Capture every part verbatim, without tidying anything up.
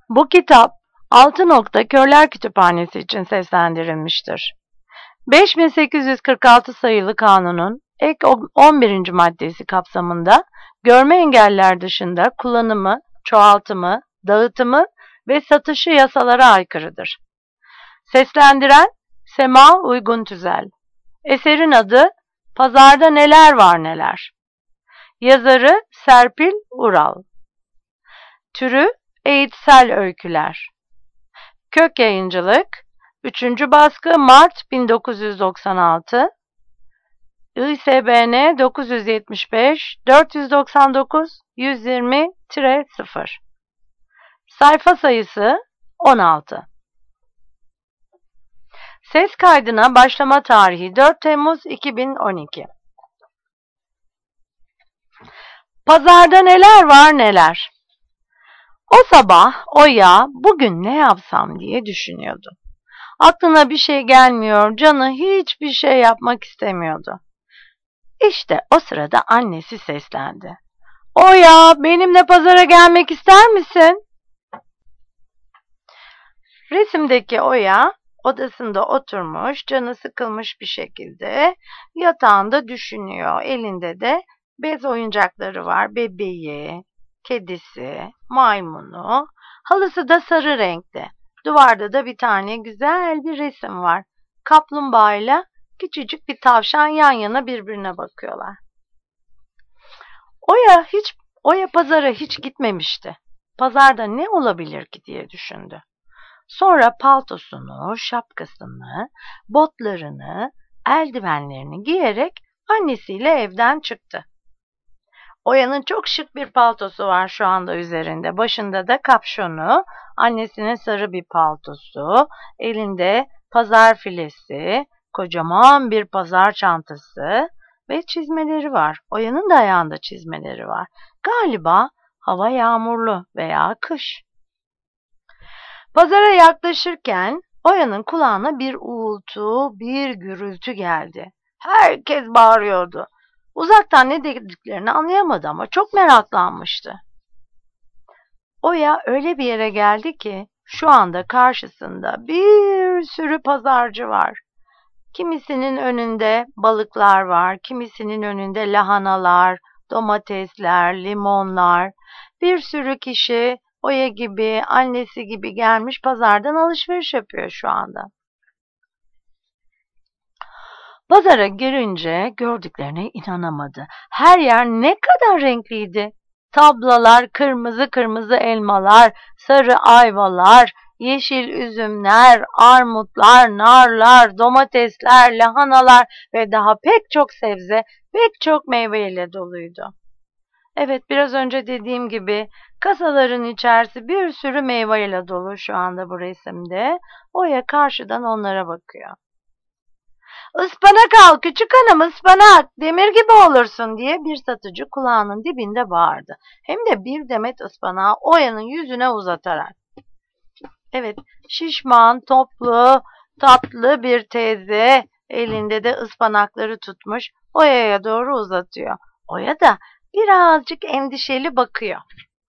Bu kitap Altı Nokta Körler Kütüphanesi için seslendirilmiştir. beş bin sekiz yüz kırk altı sayılı kanunun ek on birinci maddesi kapsamında görme engelliler dışında kullanımı, çoğaltımı, dağıtımı ve satışı yasalara aykırıdır. Seslendiren Sema Uygun Tüzel. Eserin adı Pazarda Neler Var Neler. Yazarı Serpil Ural. Türü eğitsel öyküler. Kök Yayıncılık, üçüncü baskı Mart bin dokuz yüz doksan altı, I S B N dokuz yüz yetmiş beş dört yüz doksan dokuz yüz yirmi sıfır. Sayfa sayısı on altı. Ses kaydına başlama tarihi dört Temmuz iki bin on iki. Pazarda neler var neler. O sabah Oya bugün ne yapsam diye düşünüyordu. Aklına bir şey gelmiyor, canı hiçbir şey yapmak istemiyordu. İşte o sırada annesi seslendi. Oya, benimle pazara gelmek ister misin? Resimdeki Oya odasında oturmuş, canı sıkılmış bir şekilde yatağında düşünüyor. Elinde de bez oyuncakları var, bebeği, kedisi, maymunu, halısı da sarı renkte. Duvarda da bir tane güzel bir resim var. Kaplumbağayla küçücük bir tavşan yan yana birbirine bakıyorlar. Oya hiç Oya pazara hiç gitmemişti. Pazarda ne olabilir ki diye düşündü. Sonra paltosunu, şapkasını, botlarını, eldivenlerini giyerek annesiyle evden çıktı. Oya'nın çok şık bir paltosu var şu anda üzerinde. Başında da kapşonu, annesinin sarı bir paltosu, elinde pazar filesi, kocaman bir pazar çantası ve çizmeleri var. Oya'nın da ayağında çizmeleri var. Galiba hava yağmurlu veya kış. Pazara yaklaşırken Oya'nın kulağına bir uğultu, bir gürültü geldi. Herkes bağırıyordu. Uzaktan ne dediklerini anlayamadı ama çok meraklanmıştı. Oya öyle bir yere geldi ki şu anda karşısında bir sürü pazarcı var. Kimisinin önünde balıklar var, kimisinin önünde lahanalar, domatesler, limonlar. Bir sürü kişi Oya gibi, annesi gibi gelmiş pazardan alışveriş yapıyor şu anda. Pazara girince gördüklerine inanamadı. Her yer ne kadar renkliydi. Tablalar, kırmızı kırmızı elmalar, sarı ayvalar, yeşil üzümler, armutlar, narlar, domatesler, lahanalar ve daha pek çok sebze, pek çok meyveyle doluydu. Evet, biraz önce dediğim gibi kasaların içerisi bir sürü meyveyle dolu şu anda bu resimde. Oya karşıdan onlara bakıyor. Ispanak al küçük hanım, ıspanak, demir gibi olursun diye bir satıcı kulağının dibinde bağırdı. Hem de bir demet ıspanağı Oya'nın yüzüne uzatarak. Evet, şişman, toplu, tatlı bir teyze elinde de ıspanakları tutmuş Oya'ya doğru uzatıyor. Oya da birazcık endişeli bakıyor.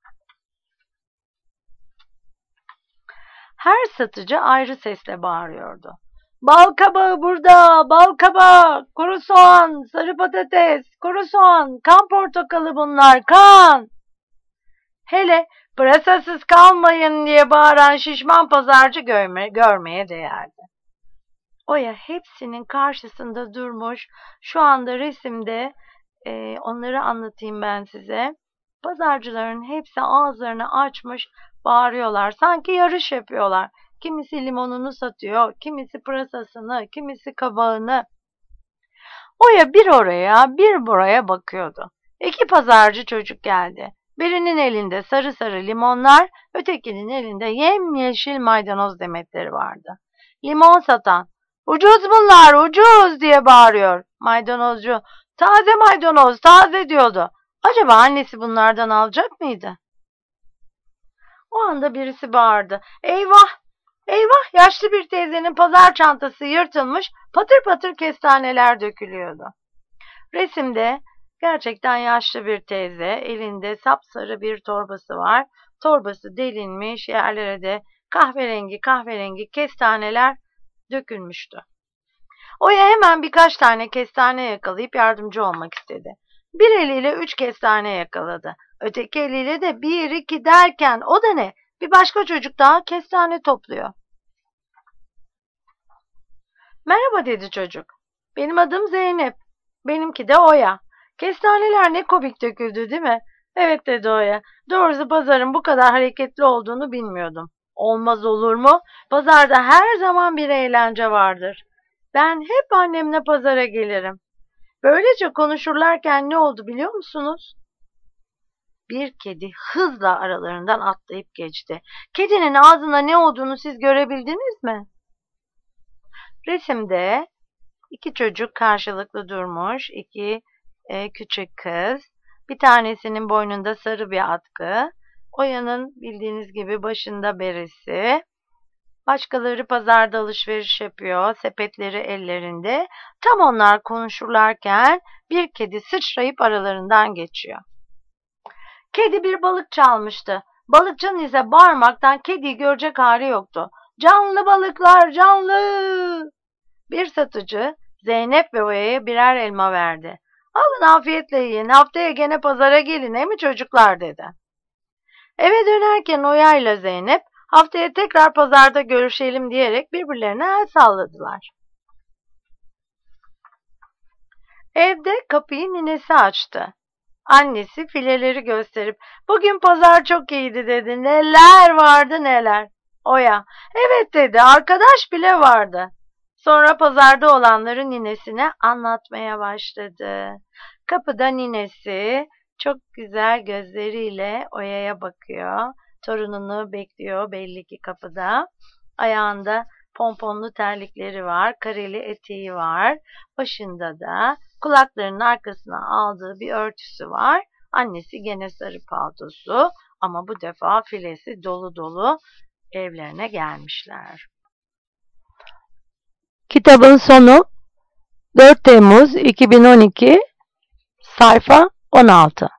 Her satıcı ayrı sesle bağırıyordu. Bal kabağı burada, bal kabağı, kuru soğan, sarı patates, kuru soğan, kan portakalı bunlar, kan. Hele pırasasız kalmayın diye bağıran şişman pazarcı görme, görmeye değerdi. Oya hepsinin karşısında durmuş, şu anda resimde e, onları anlatayım ben size. Pazarcıların hepsi ağızlarını açmış, bağırıyorlar, sanki yarış yapıyorlar. Kimisi limonunu satıyor, kimisi pırasasını, kimisi kabağını. Oya bir oraya, bir buraya bakıyordu. İki pazarcı çocuk geldi. Birinin elinde sarı sarı limonlar, ötekinin elinde yemyeşil maydanoz demetleri vardı. Limon satan, ucuz bunlar, ucuz diye bağırıyor. Maydanozcu, taze maydanoz, taze diyordu. Acaba annesi bunlardan alacak mıydı? O anda birisi bağırdı. Eyvah! Eyvah! Yaşlı bir teyzenin pazar çantası yırtılmış, patır patır kestaneler dökülüyordu. Resimde gerçekten yaşlı bir teyze, elinde sapsarı bir torbası var. Torbası delinmiş, yerlere de kahverengi kahverengi kestaneler dökülmüştü. Oya hemen birkaç tane kestane yakalayıp yardımcı olmak istedi. Bir eliyle üç kestane yakaladı. Öteki eliyle de bir iki derken o da ne? Bir başka çocuk daha kestane topluyor. Merhaba dedi çocuk. Benim adım Zeynep. Benimki de Oya. Kestaneler ne komik döküldü değil mi? Evet dedi Oya. Doğrusu pazarın bu kadar hareketli olduğunu bilmiyordum. Olmaz olur mu? Pazarda her zaman bir eğlence vardır. Ben hep annemle pazara gelirim. Böylece konuşurlarken ne oldu biliyor musunuz? Bir kedi hızla aralarından atlayıp geçti. Kedinin ağzında ne olduğunu siz görebildiniz mi? Resimde iki çocuk karşılıklı durmuş, iki e, küçük kız. Bir tanesinin boynunda sarı bir atkı. Oya'nın bildiğiniz gibi başında beresi. Başkaları pazarda alışveriş yapıyor, sepetleri ellerinde. Tam onlar konuşurlarken bir kedi sıçrayıp aralarından geçiyor. Kedi bir balık çalmıştı. Balıkçının ise bağırmaktan kediyi görecek hali yoktu. Canlı balıklar, canlı! Bir satıcı Zeynep ve Oya'ya birer elma verdi. Alın afiyetle yiyin, haftaya gene pazara gelin, he mi çocuklar dedi. Eve dönerken Oya ile Zeynep haftaya tekrar pazarda görüşelim diyerek birbirlerine el salladılar. Evde kapıyı ninesi açtı. Annesi fileleri gösterip bugün pazar çok iyiydi dedi. Neler vardı neler. Oya evet dedi, arkadaş bile vardı. Sonra pazarda olanları ninesine anlatmaya başladı. Kapıda ninesi çok güzel gözleriyle Oya'ya bakıyor. Torununu bekliyor belli ki kapıda. Ayağında pomponlu terlikleri var, kareli eteği var. Başında da kulaklarının arkasına aldığı bir örtüsü var. Annesi gene sarı paltosu ama bu defa filesi dolu dolu evlerine gelmişler. Kitabın sonu dört Temmuz iki bin on iki sayfa on altı.